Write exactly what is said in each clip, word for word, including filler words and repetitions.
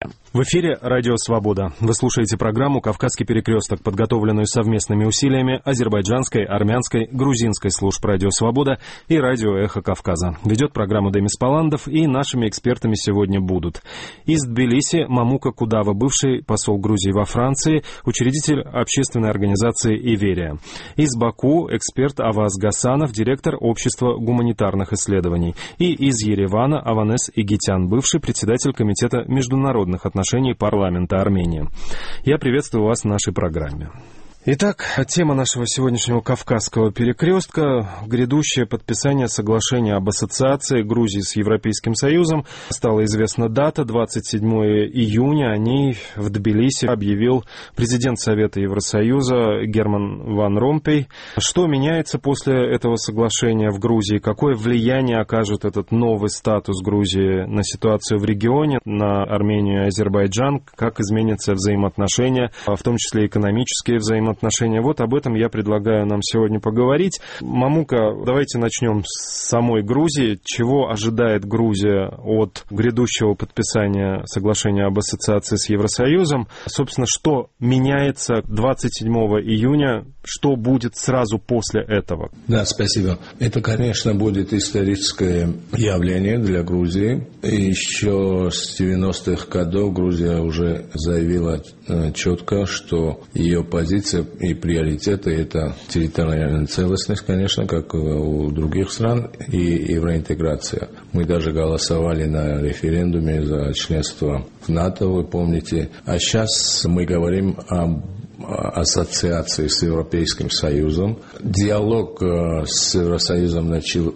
В эфире «Радио Свобода». Вы слушаете программу «Кавказский перекресток», подготовленную совместными усилиями азербайджанской, армянской, грузинской служб «Радио Свобода» и «Радио Эхо Кавказа». Ведет программу Демис Паландов, и нашими экспертами сегодня будут: из Тбилиси Мамука Кудава, бывший посол Грузии во Франции, учредитель общественной организации «Иверия». Из Баку эксперт Аваз Гасанов, директор общества гуманитарных исследований. И из Еревана Аванес Игитян, бывший председатель комитета международных отношений парламента Армении. Я приветствую вас в нашей программе. Итак, тема нашего сегодняшнего Кавказского перекрестка — грядущее подписание соглашения об ассоциации Грузии с Европейским Союзом. Стала известна дата, двадцать седьмого июня. О ней в Тбилиси объявил президент Совета Евросоюза Герман Ван Ромпей. Что меняется после этого соглашения в Грузии? Какое влияние окажет этот новый статус Грузии на ситуацию в регионе, на Армению и Азербайджан? Как изменятся взаимоотношения, в том числе экономические взаимоотношения? Отношения. Вот об этом я предлагаю нам сегодня поговорить. Мамука, давайте начнем с самой Грузии. Чего ожидает Грузия от грядущего подписания соглашения об ассоциации с Евросоюзом? Собственно, что меняется двадцать седьмого июня? Что будет сразу после этого? Да, спасибо. Это, конечно, будет историческое явление для Грузии. Еще с девяностых годов Грузия уже заявила четко, что ее позиция и приоритеты — это территориальная целостность, конечно, как у других стран, и евроинтеграция. Мы даже голосовали на референдуме за членство в НАТО, вы помните. А сейчас мы говорим об ассоциации с Европейским Союзом. Диалог с Евросоюзом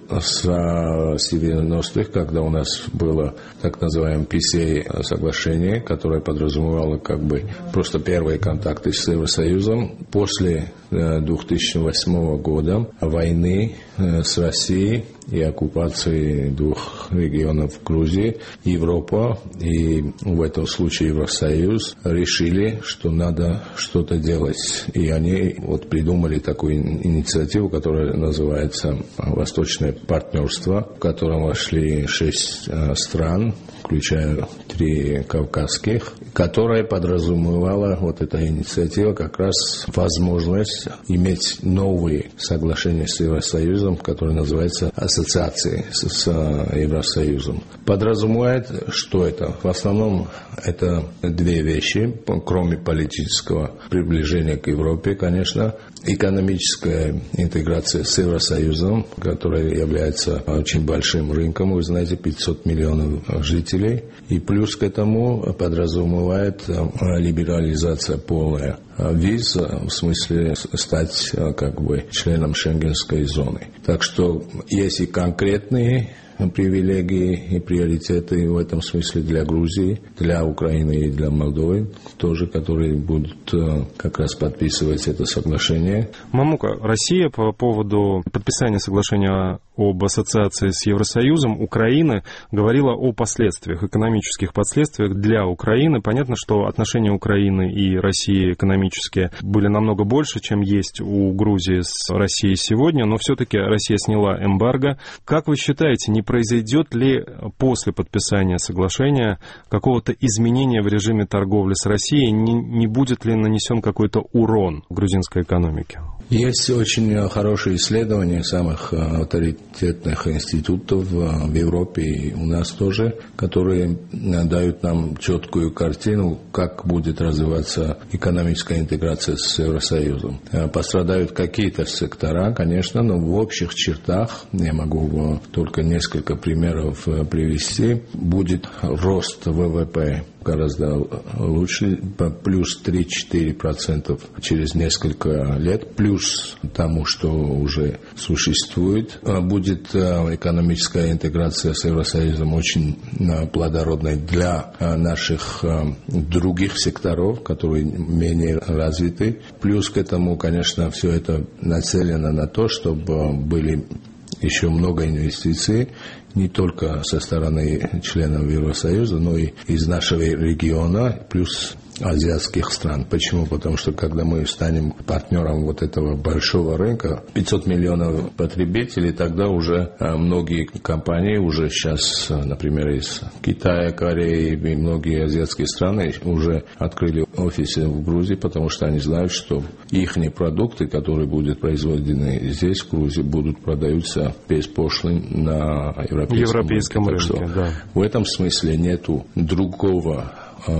начался с девяностых, когда у нас было так называемое пи си эй соглашение, которое подразумевало как бы просто первые контакты с Евросоюзом. После две тысячи восьмого года войны с Россией и оккупации двух регионов Грузии, Европа и в этом случае Евросоюз решили, что надо что-то делать. И они вот придумали такую инициативу, которая называется «Восточное партнерство», в котором вошли шесть стран, включая три кавказских, которая подразумевала, вот эта инициатива, как раз возможность иметь новые соглашения с Евросоюзом, которые называются ассоциацией с Евросоюзом. Подразумевает, что это? В основном это две вещи, кроме политического приближения к Европе, конечно, экономическая интеграция с Евросоюзом, которая является очень большим рынком, вы знаете, пятьсот миллионов жителей, и плюс к этому подразумевает либерализация полная виз, в смысле стать как бы членом Шенгенской зоны. Так что есть и конкретные привилегии и приоритеты в этом смысле для Грузии, для Украины и для Молдовы, тоже, которые будут как раз подписывать это соглашение. Мамука, Россия по поводу подписания соглашения об ассоциации с Евросоюзом Украины говорила о последствиях, экономических последствиях для Украины. Понятно, что отношения Украины и России экономические были намного больше, чем есть у Грузии с Россией сегодня, но все-таки Россия сняла эмбарго. Как вы считаете, не произойдет ли после подписания соглашения какого-то изменения в режиме торговли с Россией, не, не будет ли нанесен какой-то урон грузинской экономике? Есть очень хорошие исследования самых авторитетных институтов в Европе и у нас тоже, которые дают нам четкую картину, как будет развиваться экономическая интеграция с Евросоюзом. Пострадают какие-то сектора, конечно, но в общих чертах, я могу только несколько примеров привести, будет рост вэ вэ пэ гораздо лучше, плюс три-четыре процента через несколько лет, плюс тому, что уже существует. Будет экономическая интеграция с Евросоюзом очень плодородной для наших других секторов, которые менее развиты. Плюс к этому, конечно, все это нацелено на то, чтобы были еще много инвестиций, не только со стороны членов Евросоюза, но и из нашего региона, плюс азиатских стран. Почему? Потому что когда мы станем партнером вот этого большого рынка, пятьсот миллионов потребителей, тогда уже многие компании уже сейчас, например, из Китая, Кореи и многие азиатские страны уже открыли офисы в Грузии, потому что они знают, что их продукты, которые будут произведены здесь, в Грузии, будут продаются без пошлин на европейском, европейском рынке. рынке да. В этом смысле нету другого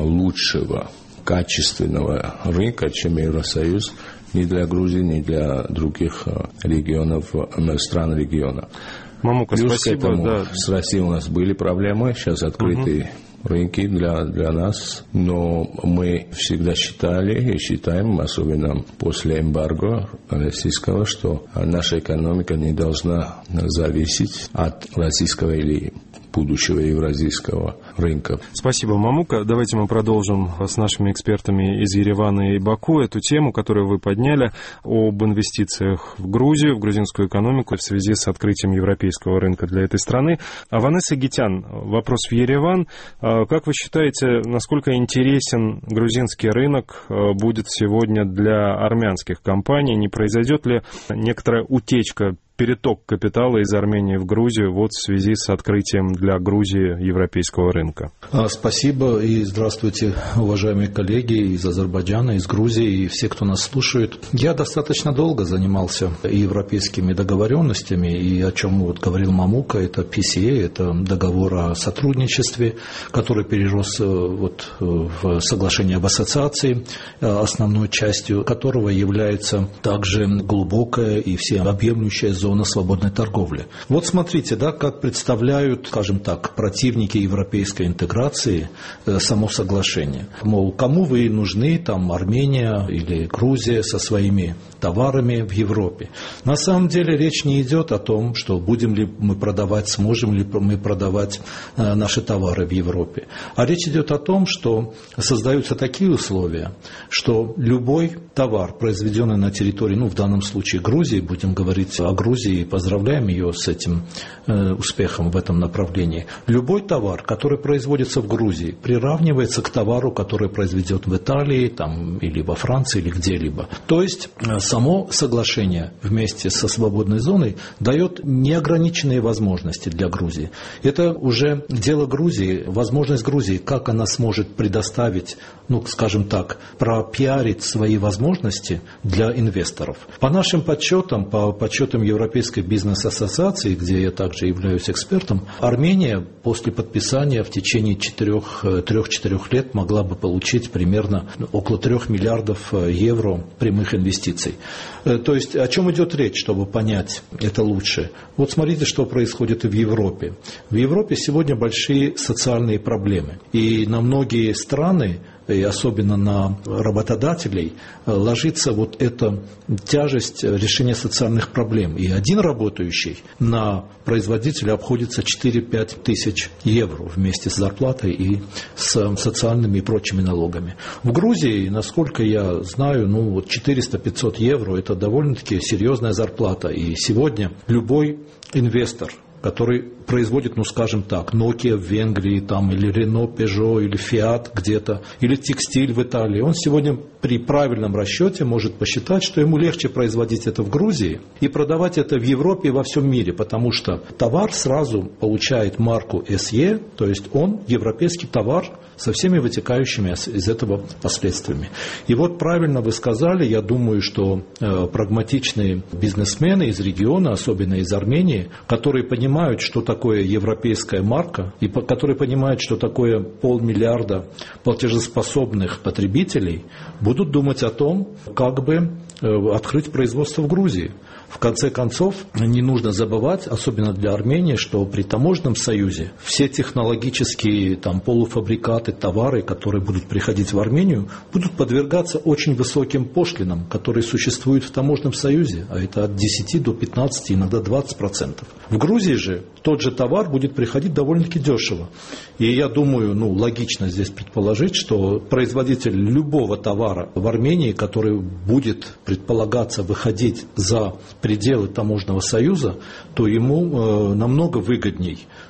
лучшего качественного рынка, чем Евросоюз, ни для Грузии, ни для других регионов, стран региона. Мамука, Плюс спасибо. К этому Да. С Россией у нас были проблемы, сейчас открыты угу. рынки для, для нас, но мы всегда считали и считаем, особенно после эмбарго российского, что наша экономика не должна зависеть от российского или будущего евразийского рынка. Спасибо, Мамука. Давайте мы продолжим с нашими экспертами из Еревана и Баку эту тему, которую вы подняли, об инвестициях в Грузию, в грузинскую экономику в связи с открытием европейского рынка для этой страны. А Ванесса Гитян, вопрос в Ереван. Как вы считаете, насколько интересен грузинский рынок будет сегодня для армянских компаний? Не произойдет ли некоторая утечка, переток капитала из Армении в Грузию вот в связи с открытием для Грузии европейского рынка? Спасибо и здравствуйте, уважаемые коллеги из Азербайджана, из Грузии и все, кто нас слушает. Я достаточно долго занимался европейскими договоренностями, и о чем вот говорил Мамука, это пи си эй, это договор о сотрудничестве, который перерос вот в соглашение об ассоциации, основной частью которого является также глубокая и всеобъемлющая зона зона свободной торговли. Вот смотрите, да, как представляют, скажем так, противники европейской интеграции э, само соглашение. Мол, кому вы нужны, там, Армения или Грузия со своими товарами в Европе. На самом деле речь не идет о том, что будем ли мы продавать, сможем ли мы продавать э, наши товары в Европе. А речь идет о том, что создаются такие условия, что любой товар, произведенный на территории, ну, в данном случае Грузии, будем говорить о Грузии, и поздравляем ее с этим э, успехом в этом направлении. Любой товар, который производится в Грузии, приравнивается к товару, который произведен в Италии там, или во Франции, или где-либо. То есть э, само соглашение вместе со свободной зоной дает неограниченные возможности для Грузии. Это уже дело Грузии, возможность Грузии, как она сможет предоставить, ну, скажем так, пропиарить свои возможности для инвесторов. По нашим подсчетам, по подсчетам Европейской бизнес-ассоциации, где я также являюсь экспертом, Армения после подписания в течение трех-четырех лет могла бы получить примерно около трех миллиардов евро прямых инвестиций. То есть о чем идет речь, чтобы понять это лучше? Вот смотрите, что происходит и в Европе. В Европе сегодня большие социальные проблемы. И на многие страны, и особенно на работодателей, ложится вот эта тяжесть решения социальных проблем. И один работающий на производителя обходится четыре-пять тысяч евро вместе с зарплатой и с социальными и прочими налогами. В Грузии, насколько я знаю, ну, вот четыреста-пятьсот евро – это довольно-таки серьезная зарплата. И сегодня любой инвестор, который производит, ну, скажем так, Nokia в Венгрии, там, или Renault, Peugeot, или Fiat где-то, или текстиль в Италии, он сегодня при правильном расчете может посчитать, что ему легче производить это в Грузии и продавать это в Европе и во всем мире, потому что товар сразу получает марку эс и, то есть он европейский товар со всеми вытекающими из этого последствиями. И вот правильно вы сказали, я думаю, что э, прагматичные бизнесмены из региона, особенно из Армении, которые понимают, что такое европейская марка, и по, которые понимают, что такое полмиллиарда платежеспособных потребителей, будут думать о том, как бы э, открыть производство в Грузии. В конце концов, не нужно забывать, особенно для Армении, что при таможенном союзе все технологические там, полуфабрикаты, товары, которые будут приходить в Армению, будут подвергаться очень высоким пошлинам, которые существуют в таможенном союзе, а это от десяти до пятнадцати, иногда двадцати процентов. В Грузии же тот же товар будет приходить довольно-таки дешево. И я думаю, ну, логично здесь предположить, что производитель любого товара в Армении, который будет предполагаться выходить за пределы таможенного союза, то ему э, намного выгодней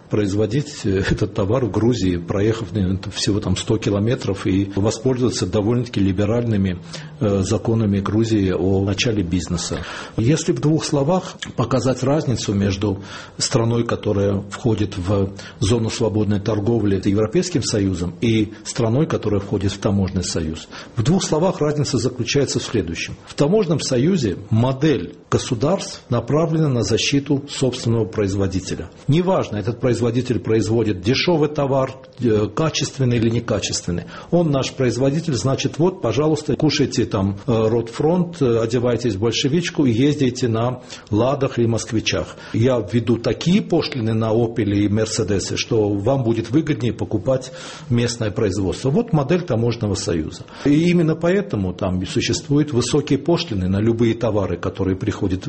производить этот товар в Грузии, проехав всего там сто километров и воспользоваться довольно-таки либеральными законами Грузии о начале бизнеса. Если в двух словах показать разницу между страной, которая входит в зону свободной торговли с Европейским Союзом, и страной, которая входит в таможенный союз. В двух словах разница заключается в следующем. В таможенном союзе модель государств направлена на защиту собственного производителя. Неважно, этот производитель производит дешевый товар, качественный или некачественный. Он наш производитель, значит, вот, пожалуйста, кушайте там Ротфронт, одевайтесь в большевичку и ездите на Ладах или Москвичах. Я введу такие пошлины на Опели и Мерседесы, что вам будет выгоднее покупать местное производство. Вот модель таможенного союза. И именно поэтому там существуют высокие пошлины на любые товары, которые приходят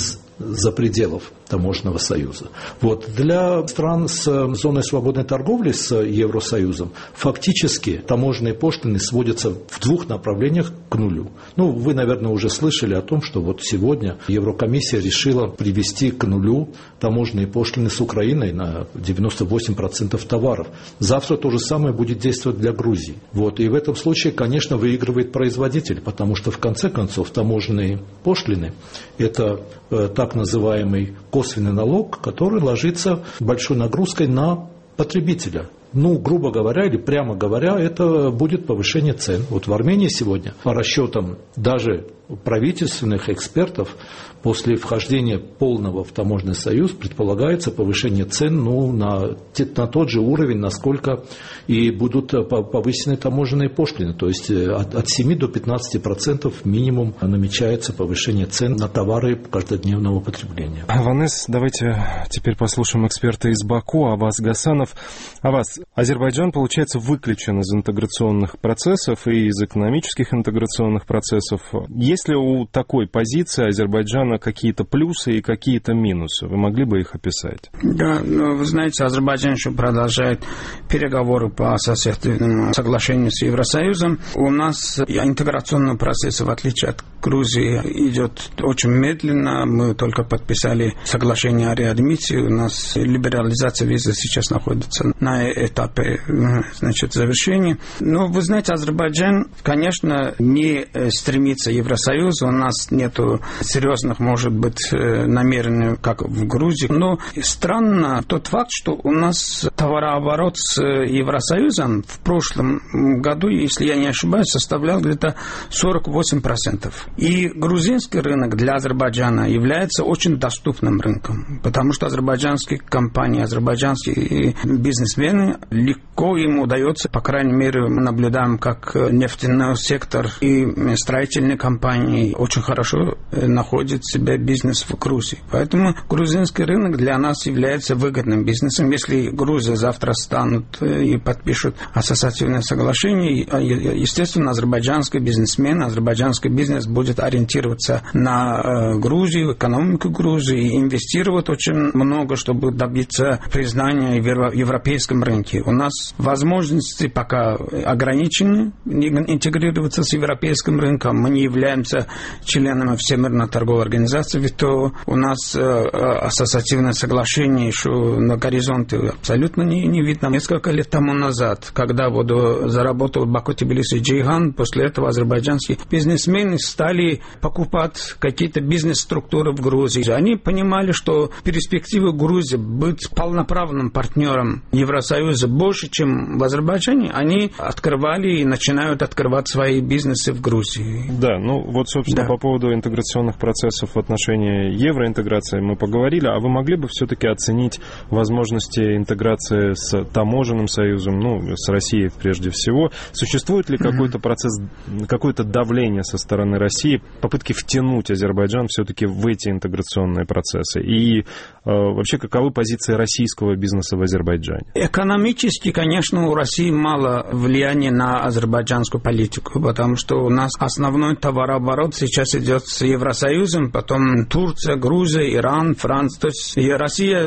из-за пределов таможенного союза. Вот. Для стран с зоной свободной торговли с Евросоюзом фактически таможенные пошлины сводятся в двух направлениях к нулю. Ну, вы, наверное, уже слышали о том, что вот сегодня Еврокомиссия решила привести к нулю таможенные пошлины с Украиной на девяносто восемь процентов товаров. Завтра то же самое будет действовать для Грузии. Вот. И в этом случае, конечно, выигрывает производитель, потому что в конце концов таможенные пошлины – это э, так называемый косвенный налог, который ложится большой нагрузкой на потребителя. Ну, грубо говоря, или прямо говоря, это будет повышение цен. Вот в Армении сегодня, по расчетам даже правительственных экспертов, после вхождения полного в таможенный союз предполагается повышение цен ну, на, на тот же уровень, насколько и будут повышены таможенные пошлины. То есть от, от семи до пятнадцати процентов минимум намечается повышение цен на товары каждодневного потребления. Аванес, давайте теперь послушаем эксперта из Баку, Аваз Гасанов. Аваз, Азербайджан, получается, выключен из интеграционных процессов и из экономических интеграционных процессов. Есть ли у такой позиции Азербайджана какие-то плюсы и какие-то минусы? Вы могли бы их описать? Да, ну, вы знаете, Азербайджан еще продолжает переговоры по ассоциативному соглашению с Евросоюзом. У нас интеграционный процесс, в отличие от Грузии, идет очень медленно. Мы только подписали соглашение о реадмиссии. У нас либерализация визы сейчас находится на этапе, значит, завершения. Но, вы знаете, Азербайджан, конечно, не стремится к Евросоюзу. У нас нет серьезных, может быть, намерений, как в Грузии. Но странно тот факт, что у нас товарооборот с Евросоюзом в прошлом году, если я не ошибаюсь, составлял где-то сорок восемь процентов. И грузинский рынок для Азербайджана является очень доступным рынком, потому что азербайджанские компании, азербайджанские бизнесмены, легко им удается, по крайней мере, мы наблюдаем, как нефтяной сектор и строительные компании очень хорошо находят себя бизнес в Грузии. Поэтому грузинский рынок для нас является выгодным бизнесом. Если Грузия завтра станут и подпишут ассоциативное соглашение, естественно, азербайджанский бизнесмен, азербайджанский бизнес будет ориентироваться на Грузию, экономику Грузии, и инвестировать очень много, чтобы добиться признания в европейском рынке. У нас возможности пока ограничены интегрироваться с европейским рынком. Мы не являемся членами Всемирной торговой организации, ведь то у нас ассоциативное соглашение еще на горизонте абсолютно не, не видно. Несколько лет тому назад, когда вот заработал Баку, Тбилиси, Джейхан, после этого азербайджанские бизнесмены стали покупать какие-то бизнес-структуры в Грузии. Они понимали, что перспективы Грузии быть полноправным партнером Евросоюза больше, чем в Азербайджане. Они открывали и начинают открывать свои бизнесы в Грузии. Да, ну вот, собственно, да. По поводу интеграционных процессов в отношении евроинтеграции мы поговорили, а вы могли бы все-таки оценить возможности интеграции с таможенным союзом, ну, с Россией прежде всего? Существует ли mm-hmm. какой-то процесс, какое-то давление со стороны России, попытки втянуть Азербайджан все-таки в эти интеграционные процессы? И э, вообще, каковы позиции российского бизнеса в Азербайджане? Экономически, конечно, у России мало влияния на азербайджанскую политику, потому что у нас основной товарооборот сейчас идет с Евросоюзом, потом Турция, Грузия, Иран, Франция. То есть Россия,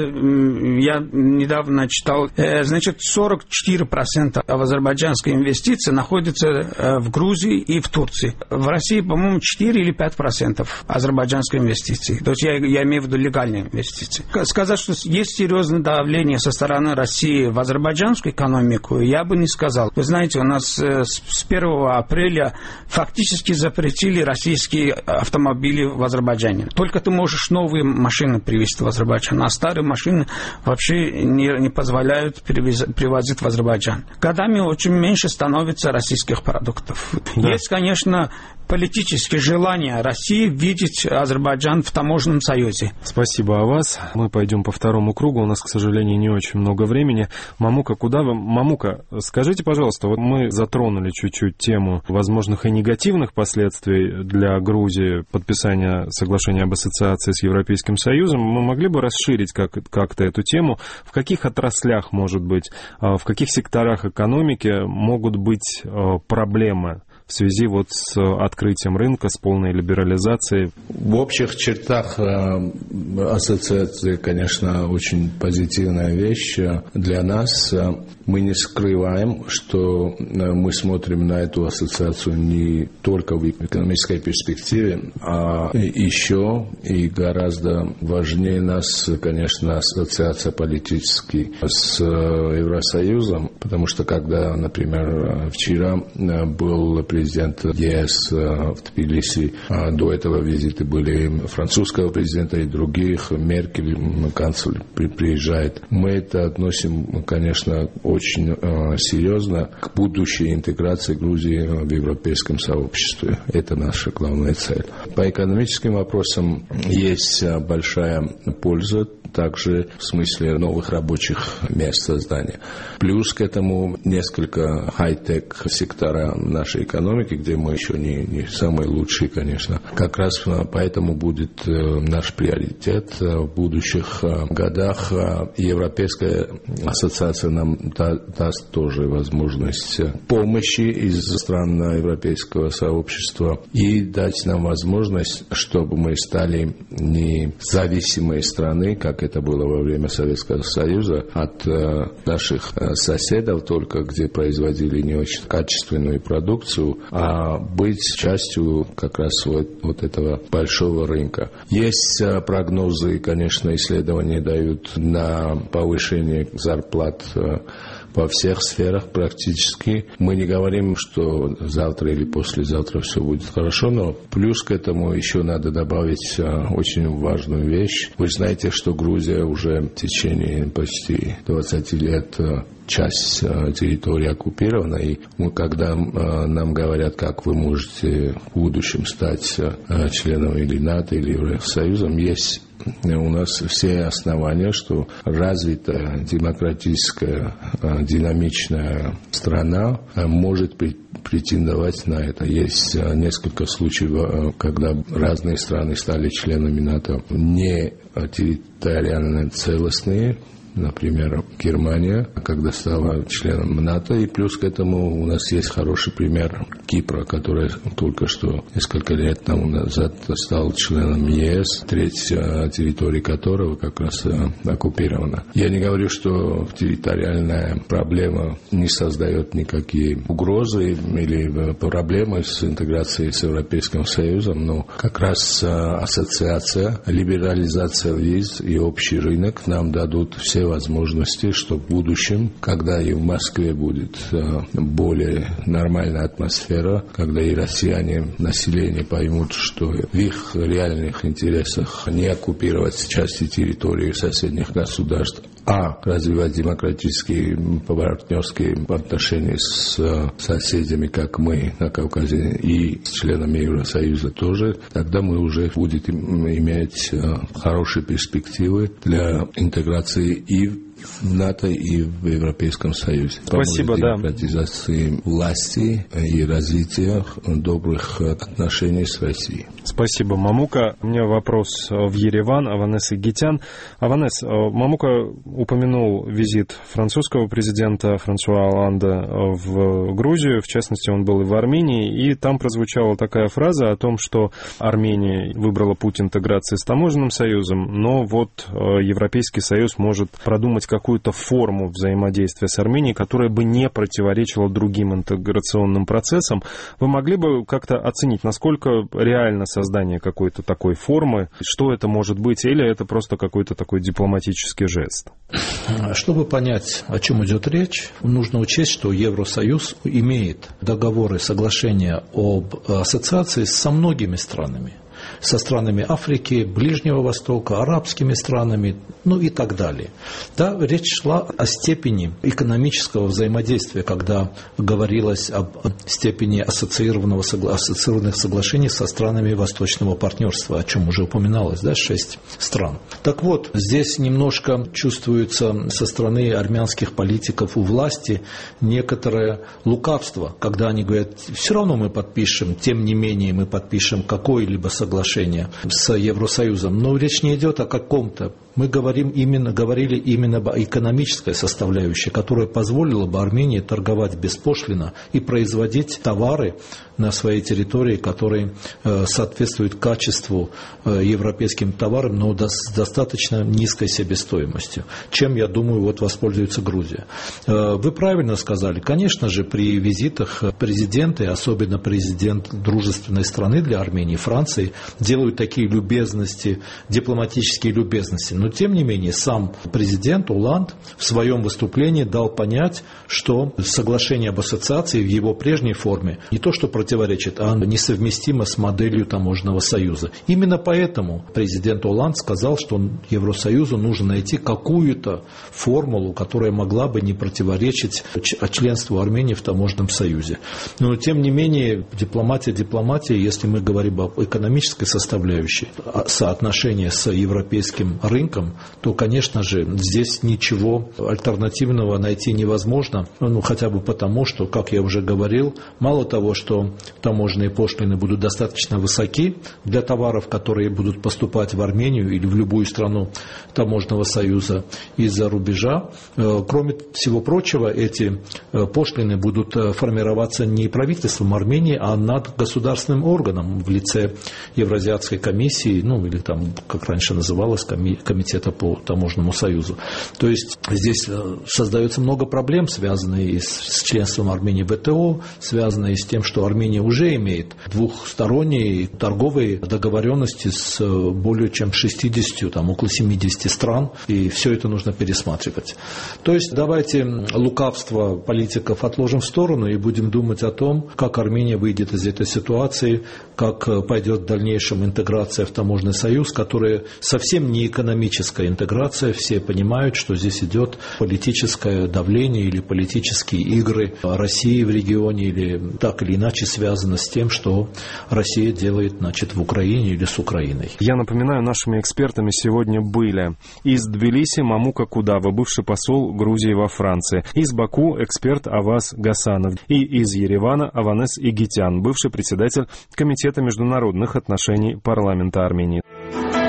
я недавно читал, значит, сорок четыре процента азербайджанской инвестиции находятся в Грузии и в Турции. В России, по-моему, четыре или пять процентов азербайджанской инвестиции. То есть я, я имею в виду легальные инвестиции. Сказать, что есть серьезное давление со стороны России в азербайджанскую экономику, я бы не сказал. Вы знаете, у нас с первого апреля фактически запретили российские автомобили в Азербайджане. Только ты можешь новые машины привезти в Азербайджан, а старые машины вообще не, не позволяют перевез, привозить в Азербайджан. Годами очень меньше становится российских продуктов. Да. Есть, конечно, политические желания России видеть Азербайджан в таможенном союзе. Спасибо о вас. Мы пойдем по второму кругу. У нас, к сожалению, не очень много времени. Мамука, куда вы? Мамука, скажите, пожалуйста, вот мы затронули чуть-чуть тему возможных и негативных последствий для Грузии подписания соглашения об ассоциации с Европейским Союзом. Мы могли бы расширить как- как-то эту тему? В каких отраслях, может быть, в каких секторах экономики могут быть проблемы в связи вот с открытием рынка, с полной либерализацией? В общих чертах ассоциация, конечно, очень позитивная вещь для нас. Мы не скрываем, что мы смотрим на эту ассоциацию не только в экономической перспективе, а еще и гораздо важнее нас, конечно, ассоциация политически с Евросоюзом, потому что когда, например, вчера был президент президент ЕС в Тбилиси. До этого визиты были французского президента и других. Меркель, канцлер, приезжает. Мы это относим, конечно, очень серьезно к будущей интеграции Грузии в европейском сообществе. Это наша главная цель. По экономическим вопросам есть большая польза, также в смысле новых рабочих мест создания. Плюс к этому несколько хай-тек сектора нашей экономики, где мы еще не, не самые лучшие, конечно. Как раз поэтому будет наш приоритет в будущих годах. Европейская ассоциация нам даст тоже возможность помощи из стран европейского сообщества и дать нам возможность, чтобы мы стали независимой страной, как это было во время Советского Союза, от э, наших э, соседов только, где производили не очень качественную продукцию, а быть частью как раз вот, вот этого большого рынка. Есть э, прогнозы, конечно, исследования дают на повышение зарплат э, во всех сферах практически. Мы не говорим, что завтра или послезавтра все будет хорошо, но плюс к этому еще надо добавить а, очень важную вещь. Вы знаете, что Грузия уже в течение почти двадцать лет а, часть а, территории оккупирована, и мы, когда а, нам говорят, как вы можете в будущем стать а, членом или НАТО, или Евросоюзом, есть у нас все основания, что развитая, демократическая, динамичная страна может претендовать на это. Есть несколько случаев, когда разные страны стали членами НАТО не территориально целостные. Например, Германия, когда стала членом НАТО, и плюс к этому у нас есть хороший пример Кипра, который только что несколько лет тому назад стал членом ЕС, треть территории которого как раз оккупирована. Я не говорю, что территориальная проблема не создает никакие угрозы или проблемы с интеграцией с Европейским Союзом, но как раз ассоциация, либерализация виз и общий рынок нам дадут все возможности, что в будущем, когда и в Москве будет более нормальная атмосфера, когда и россияне, население поймут, что в их реальных интересах не оккупировать части территории соседних государств, а развивать демократические партнерские отношения с соседями, как мы на Кавказе, и с членами Евросоюза тоже, тогда мы уже будем иметь хорошие перспективы для интеграции и в НАТО, и в Европейском Союзе. Спасибо, да. Демократизации власти и развития добрых отношений с Россией. Спасибо, Мамука. У меня вопрос в Ереван, Аванес Игитян. Аванес, Мамука упомянул визит французского президента Франсуа Олланда в Грузию, в частности, он был и в Армении, и там прозвучала такая фраза о том, что Армения выбрала путь интеграции с таможенным союзом, но вот Европейский Союз может продумать какую-то форму взаимодействия с Арменией, которая бы не противоречила другим интеграционным процессам. Вы могли бы как-то оценить, насколько реально создание какой-то такой формы, что это может быть, или это просто какой-то такой дипломатический жест? Чтобы понять, о чем идет речь, нужно учесть, что Евросоюз имеет договоры, соглашения об ассоциации со многими странами. Со странами Африки, Ближнего Востока, арабскими странами, ну и так далее. Да, речь шла о степени экономического взаимодействия, когда говорилось об степени ассоциированного, ассоциированных соглашений со странами Восточного партнерства, о чем уже упоминалось, да, шесть стран. Так вот, здесь немножко чувствуется со стороны армянских политиков у власти некоторое лукавство, когда они говорят, все равно мы подпишем, тем не менее мы подпишем какое-либо соглашение с Евросоюзом. Но речь не идет о каком-то. Мы говорим именно, говорили именно об экономической составляющей, которая позволила бы Армении торговать беспошлино и производить товары на своей территории, которые соответствуют качеству европейским товарам, но с достаточно низкой себестоимостью, чем, я думаю, вот воспользуется Грузия. Вы правильно сказали, конечно же, при визитах президенты, особенно президент дружественной страны для Армении, Франции, делают такие любезности, дипломатические любезности. Но, тем не менее, сам президент Олланд в своем выступлении дал понять, что соглашение об ассоциации в его прежней форме не то что противоречит, а несовместимо с моделью таможенного союза. Именно поэтому президент Олланд сказал, что Евросоюзу нужно найти какую-то формулу, которая могла бы не противоречить членству Армении в таможенном союзе. Но, тем не менее, дипломатия, дипломатия, если мы говорим об экономической составляющей, соотношение с европейским рынком, то, конечно же, здесь ничего альтернативного найти невозможно, ну, хотя бы потому, что, как я уже говорил, мало того, что таможенные пошлины будут достаточно высоки для товаров, которые будут поступать в Армению или в любую страну таможенного союза из-за рубежа, кроме всего прочего, эти пошлины будут формироваться не правительством Армении, а над государственным органом в лице Евразиатской комиссии, ну, или там, как раньше называлось, комитета по таможенному союзу. То есть здесь создается много проблем, связанных с членством Армении в ВТО, связанных с тем, что Армения уже имеет двухсторонние торговые договоренности с более чем шестьюдесятью, там, около семидесяти стран, и все это нужно пересматривать. То есть давайте лукавство политиков отложим в сторону и будем думать о том, как Армения выйдет из этой ситуации, как пойдет в дальнейшем интеграция в таможенный союз, которая совсем не экономическая интеграция. Все понимают, что здесь идет политическое давление или политические игры России в регионе, или так или иначе связано с тем, что Россия делает, значит, в Украине или с Украиной. Я напоминаю, нашими экспертами сегодня были из Тбилиси Мамука Кудава, бывший посол Грузии во Франции, из Баку эксперт Аваз Гасанов и из Еревана Аванес Игитян, бывший председатель Комитета международных отношений парламента Армении.